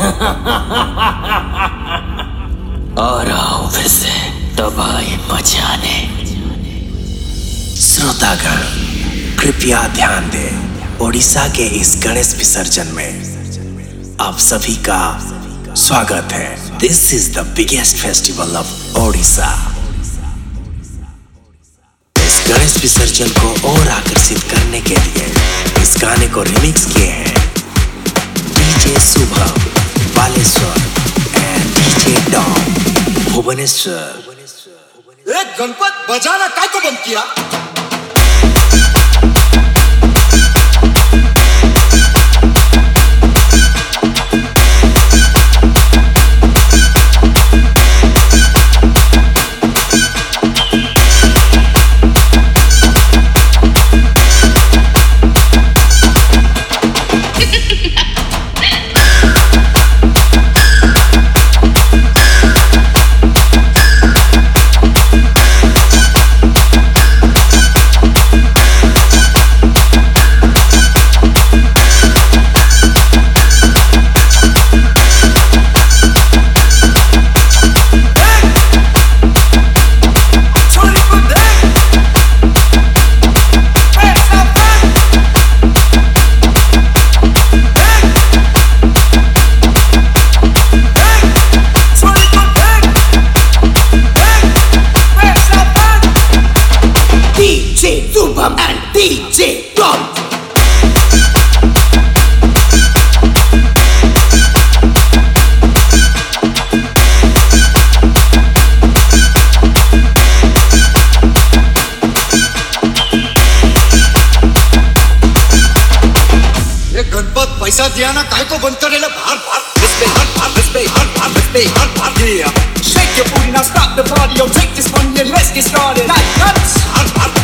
आ रहा हूं फिर से तबाही मचाने। श्रोतागण कृपया ध्यान दें, ओडिशा के इस गणेश विसर्जन में आप सभी का स्वागत है। This is the biggest festival of Odisha. इस गणेश विसर्जन को और आकर्षित करने के लिए इस गाने को रिमिक्स किए हैं DJ Shubham Baleshwar and DJ Don Bhubaneswar. Ganpat बजाना काय को बंद किया? And DJ Don. गणपत पैसा दिया ना काय को बंद करेला? भार भार yeah. Shake your booty now, stop the party, yo, take this money and let's get started. Like nuts.